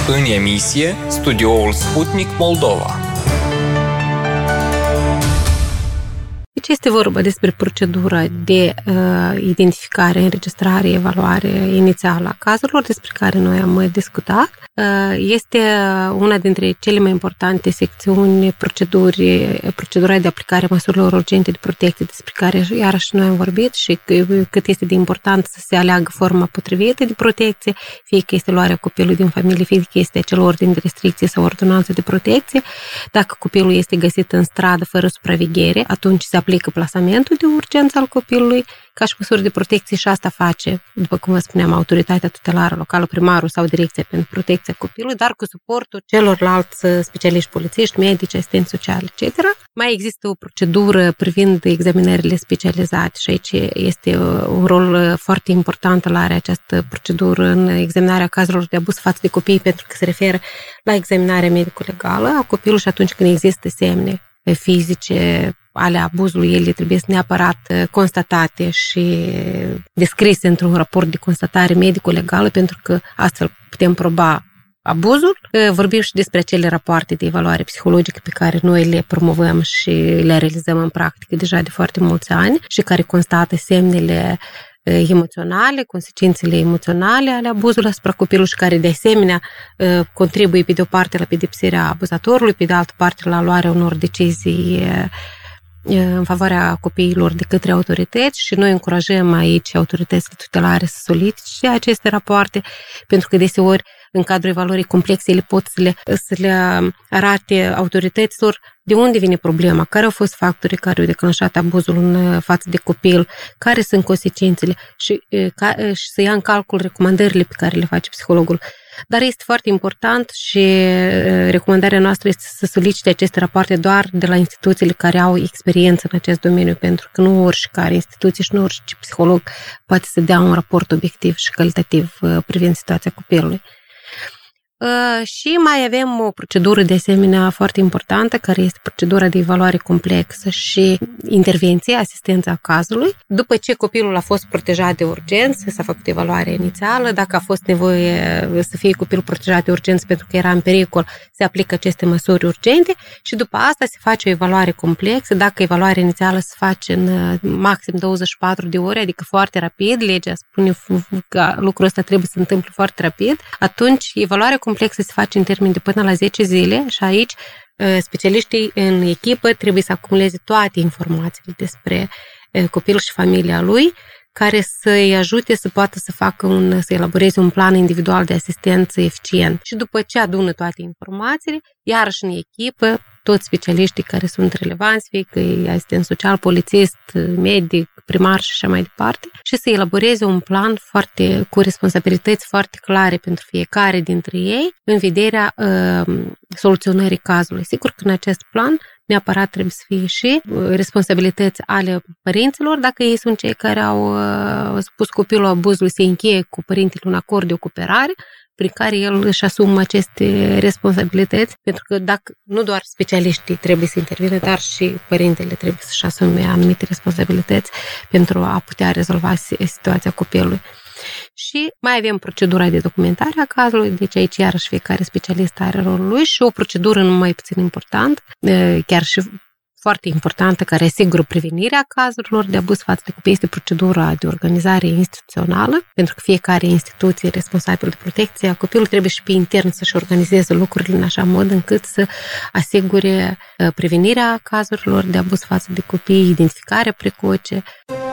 În emisie, studioul Sputnik Moldova. Deci este vorba despre procedura de identificare, înregistrare, evaluare inițială a cazurilor despre care noi am discutat. Este una dintre cele mai importante secțiuni procedura de aplicare a măsurilor urgente de protecție despre care iarăși noi am vorbit și cât este de important să se aleagă forma potrivită de protecție, fie că este luarea copilului din familie, fie că este acel ordin de restricție sau ordonanță de protecție. Dacă copilul este găsit în stradă fără supraveghere, atunci se aplică plasamentul de urgență al copilului ca și măsuri de protecție și asta face, după cum vă spuneam, autoritatea tutelară locală, primarul sau direcția pentru protecția copilului, dar cu suportul celorlalți specialiști polițiști, medici, asistenți sociali, etc. Mai există o procedură privind examinările specializate și aici este un rol foarte important la această procedură în examinarea cazurilor de abuz față de copii, pentru că se referă la examinarea medico-legală a copilului și atunci când există semne fizice ale abuzului, ele trebuie neapărat constatate și descrise într-un raport de constatare medico-legală, pentru că astfel putem proba abuzul. Vorbim și despre acele rapoarte de evaluare psihologică pe care noi le promovăm și le realizăm în practică deja de foarte mulți ani și care constată semnele emoționale, consecințele emoționale ale abuzului asupra copilului și care de asemenea contribuie pe de o parte la pedepsirea abuzatorului, pe de altă parte la luarea unor decizii în favoarea copiilor de către autorități și noi încurajăm aici autoritățile tutelare să solicite aceste rapoarte, pentru că deseori în cadrul evaluării complexe ele pot să le arate autorităților de unde vine problema, care au fost factorii care au declanșat abuzul în față de copil, care sunt consecințele și să ia în calcul recomandările pe care le face psihologul. Dar este foarte important și recomandarea noastră este să solicite aceste rapoarte doar de la instituțiile care au experiență în acest domeniu, pentru că nu oricare instituție și nu orice psiholog poate să dea un raport obiectiv și calitativ privind situația copilului. Și mai avem o procedură de asemenea foarte importantă, care este procedura de evaluare complexă și intervenție, asistența cazului. După ce copilul a fost protejat de urgență, s-a făcut evaluarea inițială, dacă a fost nevoie să fie copilul protejat de urgență pentru că era în pericol, se aplică aceste măsuri urgente și după asta se face o evaluare complexă. Dacă evaluarea inițială se face în maxim 24 de ore, adică foarte rapid, legea spune că lucrul ăsta trebuie să se întâmple foarte rapid, atunci evaluarea complexă se face în termen de până la 10 zile și aici specialiștii în echipă trebuie să acumuleze toate informațiile despre copilul și familia lui, care să-i ajute să poată să elaboreze un plan individual de asistență eficient. Și după ce adună toate informațiile, iarăși în echipă, toți specialiștii care sunt relevanți, fie că e asistent social, polițist, medic, primar și așa mai departe, și să elaboreze un plan cu responsabilități foarte clare pentru fiecare dintre ei în vederea soluționării cazului. Sigur că în acest plan neapărat trebuie să fie și responsabilități ale părinților, dacă ei sunt cei care au spus copilul abuzului, se încheie cu părintele un acord de cooperare prin care el își asumă aceste responsabilități, pentru că dacă nu doar specialiștii trebuie să intervină, dar și părintele trebuie să-și asume anumite responsabilități pentru a putea rezolva situația copilului. Și mai avem procedura de documentare a cazului, deci aici iarăși fiecare specialist are rolul lui și o procedură nu mai puțin important, chiar și foarte importantă, care asigură prevenirea cazurilor de abuz față de copii, este procedura de organizare instituțională, pentru că fiecare instituție responsabilă de protecție a copilului trebuie și pe intern să-și organizeze lucrurile în așa mod încât să asigure prevenirea cazurilor de abuz față de copii, identificarea precoce.